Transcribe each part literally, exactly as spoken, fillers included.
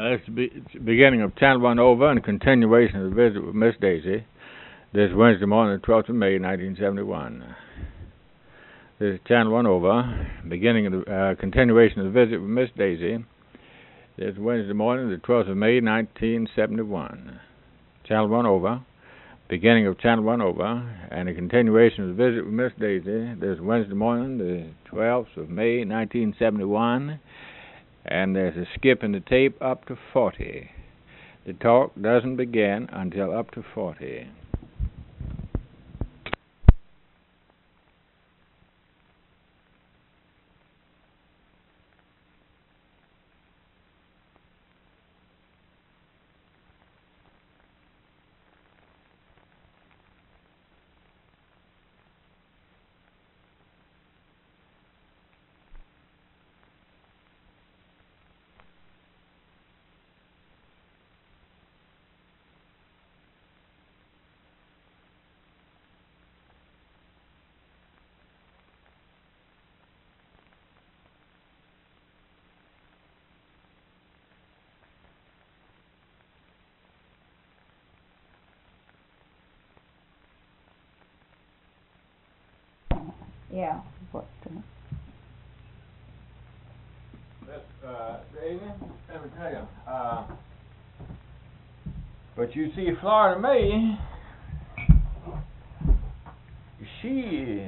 That's the be- it's the beginning of Channel One Over and a continuation of the visit with Miss Daisy. This Wednesday morning, the twelfth of May, nineteen seventy-one. This is Channel One Over, beginning of the uh, continuation of the visit with Miss Daisy. This Wednesday morning, the twelfth of May, nineteen seventy-one. Channel One Over, beginning of Channel One Over, and a continuation of the visit with Miss Daisy. This Wednesday morning, the twelfth of May, nineteen seventy-one. And there's a skip in the tape up to forty. The talk doesn't begin until up to forty. Yeah. What? Uh, Miss uh, Daisy, let me tell you. Uh, but you see, Florida May, she,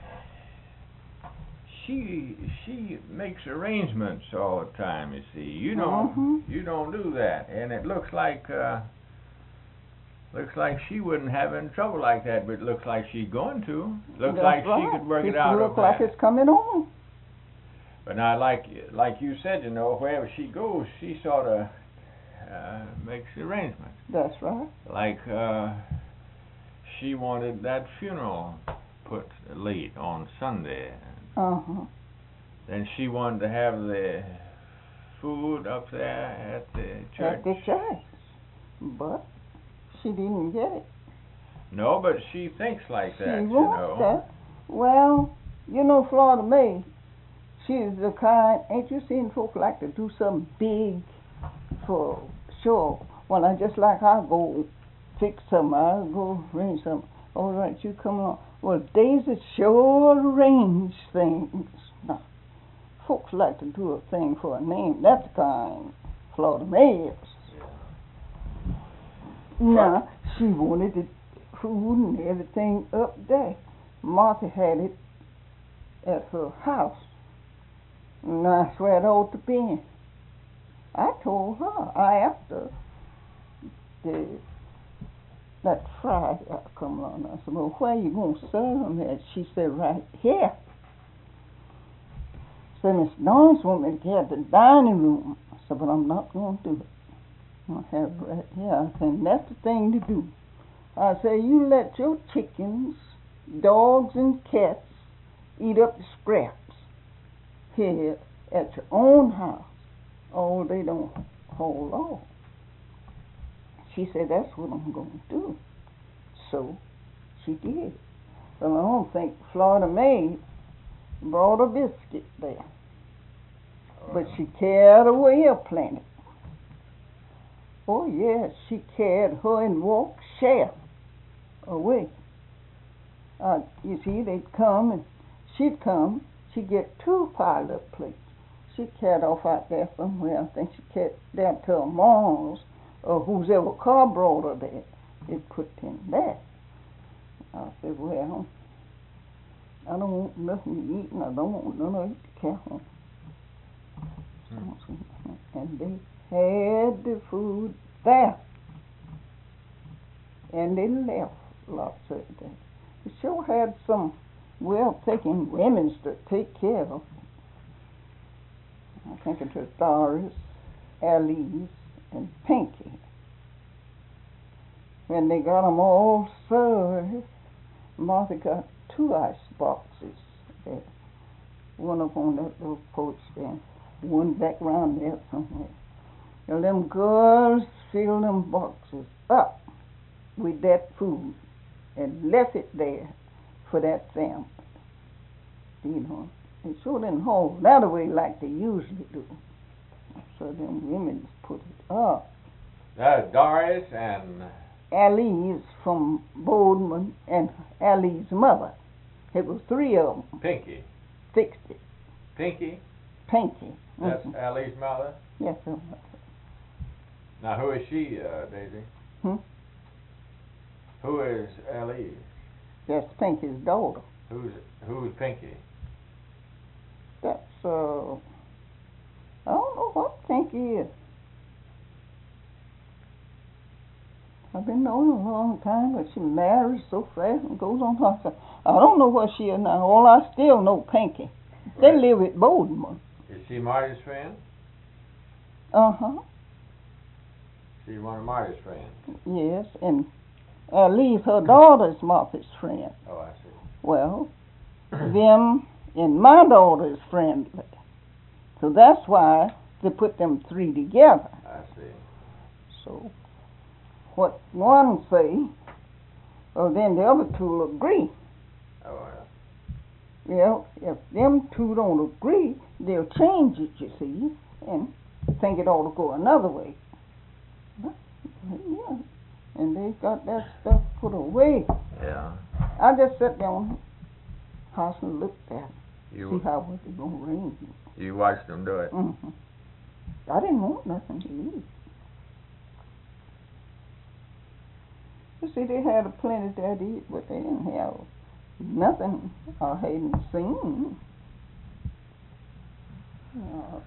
she, she makes arrangements all the time. You see, you don't, mm-hmm. you don't do that, and it looks like. Uh, Looks like she wouldn't have any trouble like that, but it looks like she's going to. Looks That's like right. she could work it it out. Looks like that. it's coming on. But now, like like you said, you know, wherever she goes, she sort of uh, makes arrangements. That's right. Like uh, she wanted that funeral put late on Sunday. Uh huh. Then she wanted to have the food up there at the church. At the church, but she didn't get it. No, but she thinks like that, she you wants know. that. Well, you know, Florida May, she's the kind, ain't you seen folk like to do something big for sure? Well, I just like I go fix something, I'll go arrange something. All right, you come along. Well, Daisy sure arrange things. Now, folks like to do a thing for a name. That's the kind Florida May is. Now, she wanted the food and everything up there. Martha had it at her house. And that's where it ought to be. I told her, I asked her, the, that Friday I come along, I said, well, where you going to serve them at? She said, right here. So Miss Dawes wanted me to have the dining room. I said, but I'm not going to do it. I have it right here. I said, that's the thing to do. I say, you let your chickens, dogs, and cats eat up the scraps here at your own house. Oh, they don't hold off. She said, that's what I'm going to do. So she did. But I don't think Florida May brought a biscuit there. But she carried away a planet. Oh, yes, she carried her and walked share away. Uh, you see, they'd come and she'd come. She'd get two piled up plates. She carried off out there somewhere. I think she carried down to her mom's or whoever car brought her there. It put in there. I said, well, I don't want nothing to eat and I don't want none of it to carry home. Hmm. And they had the food there. And they left lots of it there. They sure had some well-taken women to take care of. I think it was Doris, Alice, and Pinky. When they got them all served, Martha got two ice boxes there. One up on that little porch there, one back round there somewhere. And them girls filled them boxes up with that food and left it there for that family. You know, they sure didn't hold that away like they usually do. so them women put it up. That's Doris and Allie's from Boardman and Allie's mother. It was three of them. Pinky. Fixed it. Pinky? Pinky. That's Mm-hmm. Allie's mother? Yes, sir. Now, who is she, uh, Daisy? Hmm? Who is Allie? That's Pinky's daughter. Who's who's Pinky? That's, uh, I don't know what Pinky is. I've been knowing her a long time, but she marries so fast and goes on her. I don't know what she is now. All I still know Pinky. They Right. live at Boardman. Is she Marty's friend? Uh-huh. She's one of Marty's friends. Yes, and uh, leave her daughter's Martha's friend. Oh, I see. Well, them and my daughter is friendly. So that's why they put them three together. I see. So what one say, well, then the other two will agree. Oh, yeah. Well, if them two don't agree, they'll change it, you see, and think it ought to go another way. Yeah. And they got that stuff put away. Yeah. I just sat down in the house and looked at it, You see how was it going to rain. you watched them do it. Mm-hmm. I didn't want nothing to eat. You see, they had a plenty to eat, but they didn't have nothing I hadn't seen. Uh,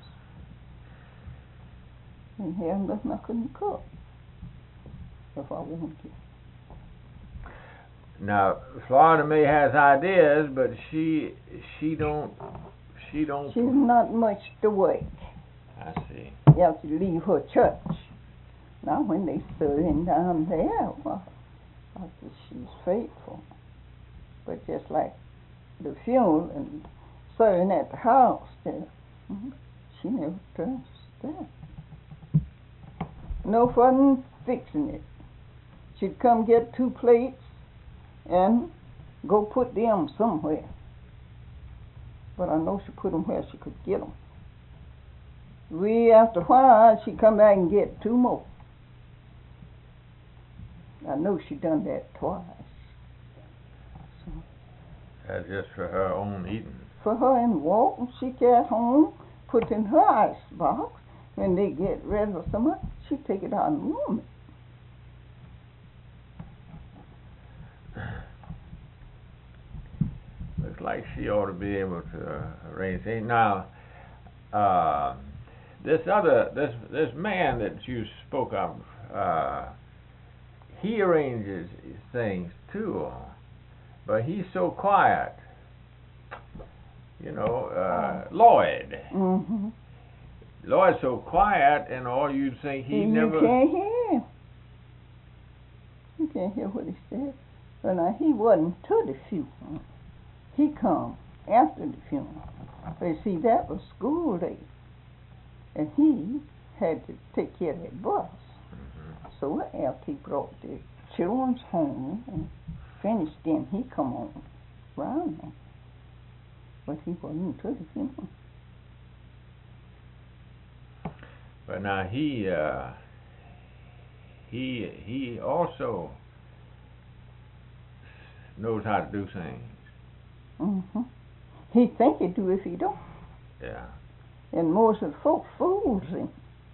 didn't have nothing I couldn't cook if I wanted to. Now, Florida May has ideas, but she she don't she don't. She's not much to wake. I see. You have to leave her church. Now, when they serving down there, well, I said she's faithful. But just like the funeral and serving at the house there, mm-hmm, she never touched that. No fun fixing it. She'd come get two plates and go put them somewhere. But I know she put them where she could get them. We, after a while, she'd come back and get two more. I know she done that twice. So, That's just for her own eating. for her and walk, and she get home, put in her ice box. When they get ready for summer, she take it out and warm it. Looks like she ought to be able to uh, arrange things. Now, uh, this other this this man that you spoke of, uh, he arranges things too, but he's so quiet. You know, uh, Lloyd. Mm-hmm. Lloyd's so quiet, and all you'd think he you never. You can't hear him. You can't hear what he said. But now, he wasn't to the funeral. He come after the funeral. But you see, that was school day. And he had to take care of that bus. Mm-hmm. So after he brought the children's home and finished, then he come on round there. But he wasn't to the funeral. But now he uh, he he also knows how to do things. Mm-hmm. He think he do if he don't. Yeah. And most of the folks fools him.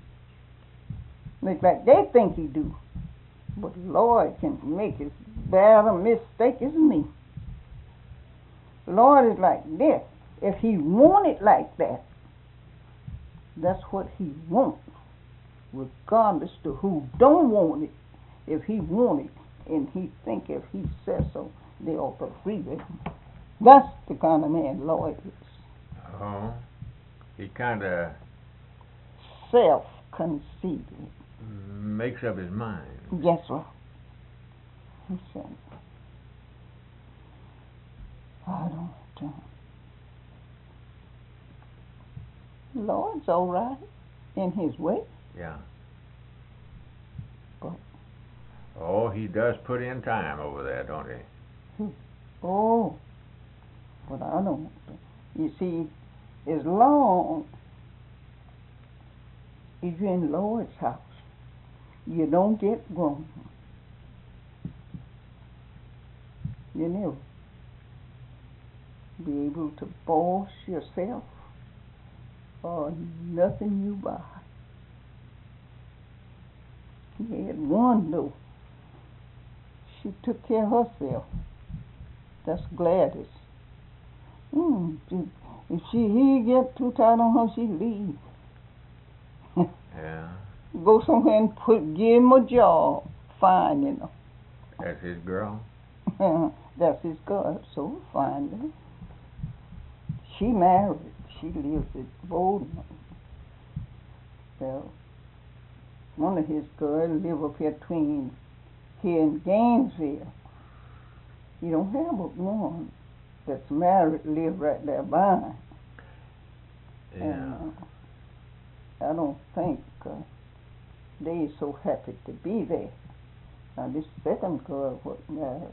Look like they think he do. But the Lord can make as bad a mistake as me. The Lord is like this. If he want it like that, that's what he wants. Regardless to who don't want it. If he want it, and he think if he says so, they ought to agree with him. That's the kind of man Lloyd is. Oh. He kind of Self-conceited. makes up his mind. Yes, sir. He said, I don't know. Lord's all right in his way. Yeah. But, Oh, he does put in time over there, don't he? oh, but I don't. You see, as long if you're in Lord's house, you don't get wrong. You never be able to boss yourself or nothing you buy. He had one though. She took care of herself. That's Gladys. Mm, she, if she he get too tired on her, she leave. Yeah. Go somewhere and put give him a job. Fine, you know. That's his girl. That's his girl. So fine. Then. She married. She lives at Bowden. Well, one of his girls live up here between here in Gainesville. You don't have but one that's married live right there by. Yeah. And, uh, I don't think uh, they so happy to be there. Now this second girl was married.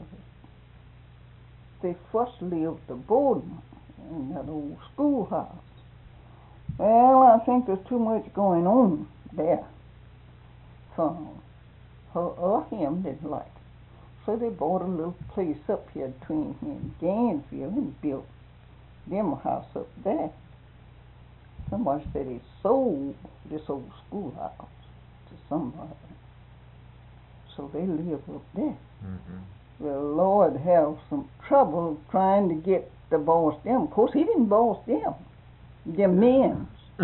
They first lived at Bowden in that old schoolhouse. Well, I think there's too much going on there for her or him didn't like it. So they bought a little place up here between here and Gainesville and built them a house up there. Somebody said they sold this old schoolhouse to somebody. So they live up there. Mm-hmm. The Lord have some trouble trying to get the boss them. Of course, he didn't boss them. They're men.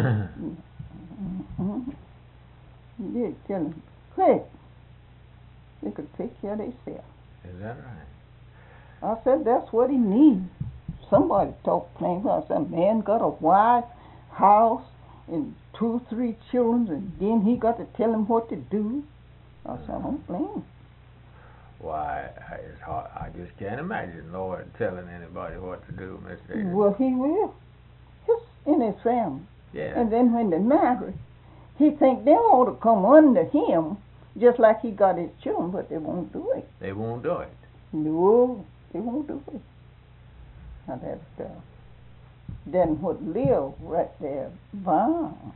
Mm-hmm. He did tell them, quick, they could take care of themselves. Is that right? I said, that's what he needs. Somebody talked plain. I said, a man got a wife, house, and two, three children, and then he got to tell him what to do. I said, I don't blame him. Why, it's hard. I just can't imagine Lord telling anybody what to do, Miss Davis. Well, he will. It's in his family. Yeah. And then when they marry, he think they ought to come under him, just like he got his children, but they won't do it. They won't do it. No, they won't do it. Now that's uh, then what live right there, Vaughn.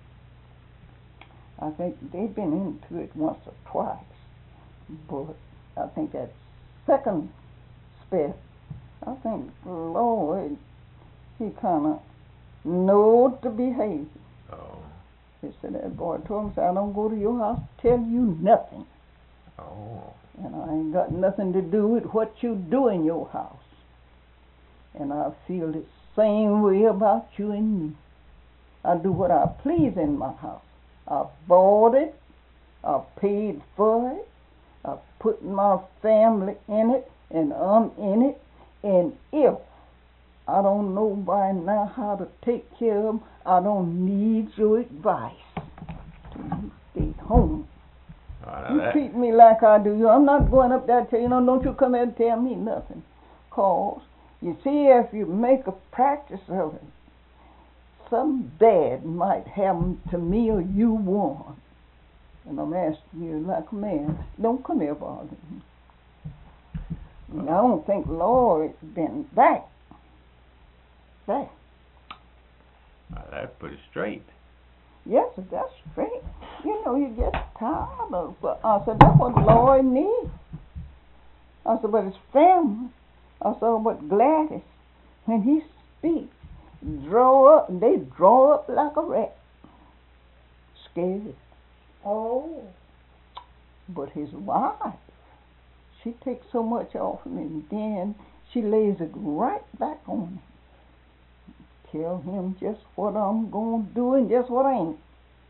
I think they've been into it once or twice, but I think that second spell, I think Lord, he kind of know to behave. Oh. He said that boy told him, said, I don't go to your house to tell you nothing. Oh. And I ain't got nothing to do with what you do in your house. And I feel the same way about you and me. I do what I please in my house. I bought it. I paid for it. I put my family in it, and I'm in it. And if I don't know by now how to take care of them, I don't need your advice. You stay home. Oh, You that, treat me like I do you. I'm not going up there to tell you, no, don't you come here and tell me nothing. Cause, you see, if you make a practice of it, something bad might happen to me or you one. And I'm asking you like a man, don't come here bothering me. And I don't think Lord been back. Back. oh, that's pretty straight. Yes, that's straight. You know, you get tired of it. I said, that's what Lord needs. I said, but his family. I said, but Gladys, when he speaks, draw up, they draw up like a rat. Scared. Oh. But his wife, she takes so much off him, and then she lays it right back on him. Tell him just what I'm going to do and just what I ain't.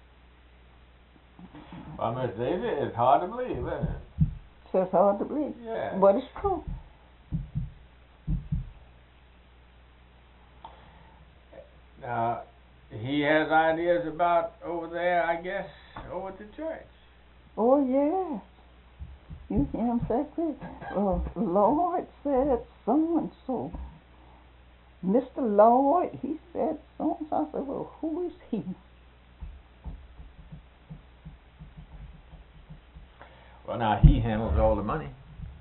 Well, Miss Daisy, it's hard to believe, isn't it? It's just hard to believe. Yeah. But it's true. Now, he has ideas about over there, I guess, over at the church. Oh, yes. You hear him say, uh, Lord said so-and-so. Mister Lloyd, he said so-and-so. I said, well, who is he? Well, now, he handles all the money.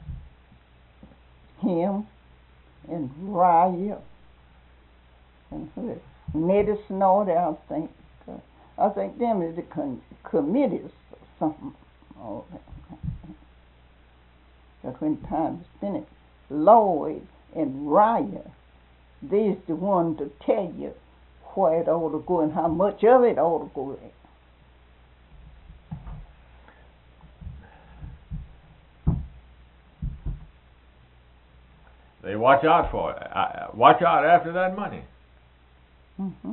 Him and Raya and who is Nettie Snorty, I think. Uh, I think them is the con- committees or something. All that. But when time is spent, Lloyd and Raya, they's the one to tell you where it ought to go and how much of it ought to go there. They watch out for it. Uh, watch out after that money. Mm-hmm.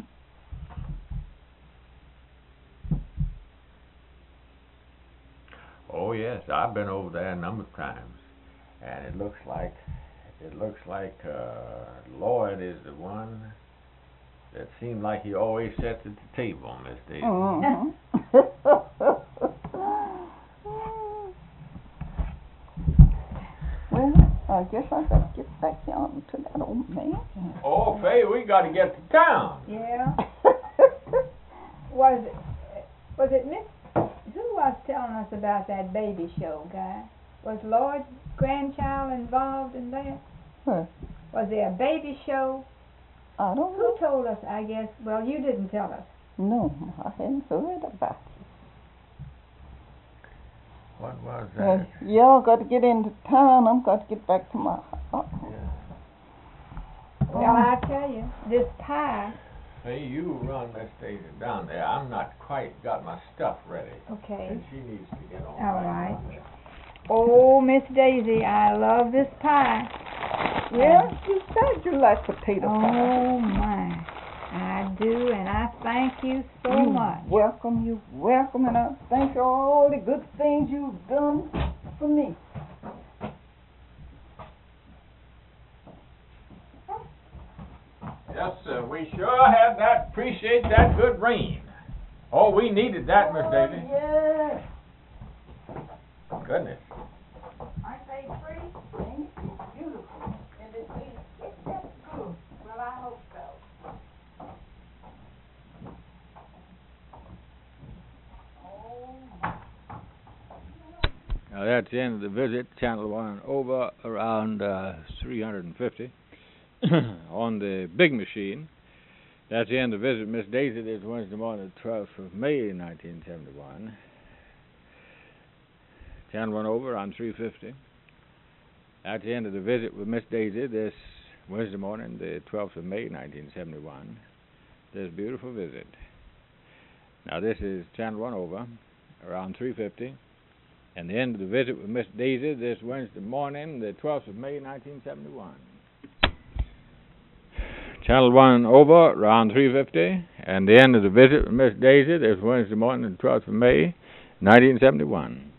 Oh yes, I've been over there a number of times, and it looks like it looks like uh, Lloyd is the one that seemed like he always sits at the table, Miss Daisy. Mm-hmm. Well, I guess I got to get back down to that old man. Oh, Faye, we got to get to town. Yeah. Was it, was it Miss, who was telling us about that baby show, Guy? Was Lloyd's grandchild involved in that? Huh. Was there a baby show? I don't Who know. told us, I guess? Well, you didn't tell us. No, I hadn't heard about it. What was that? Well, y'all got to get into town. I'm got to get back to my house. Yeah. Well, I tell you, this pie. Faye, you run Miss Daisy down there. I'm not quite got my stuff ready. Okay. And she needs to get on. All back right. down there. Oh, Miss Daisy, I love this pie. Yeah, you said you like potato pie. Oh, my. I do, and I thank you so you much. welcome, you welcome, and I thank you for all the good things you've done for me. Yes, sir. We sure had that. Appreciate that good rain. Oh, we needed that, Miss Daisy. Yeah. Goodness. Aren't they pretty? Ain't it beautiful? And it tastes just that good. Well, I hope so. Now that's the end of the visit. Channel one over around uh, three hundred fifty on the big machine. That's the end of the visit. Miss Daisy this Wednesday morning, the twelfth of May, nineteen seventy-one. Channel one over on three fifty. That's the end of the visit with Miss Daisy this Wednesday morning, the twelfth of May, nineteen seventy-one. This beautiful visit. Now this is Channel one over around three fifty. And the end of the visit with Miss Daisy this Wednesday morning, the twelfth of May, nineteen seventy-one. Channel one over, around three fifty. And the end of the visit with Miss Daisy this Wednesday morning, the twelfth of May, nineteen seventy-one.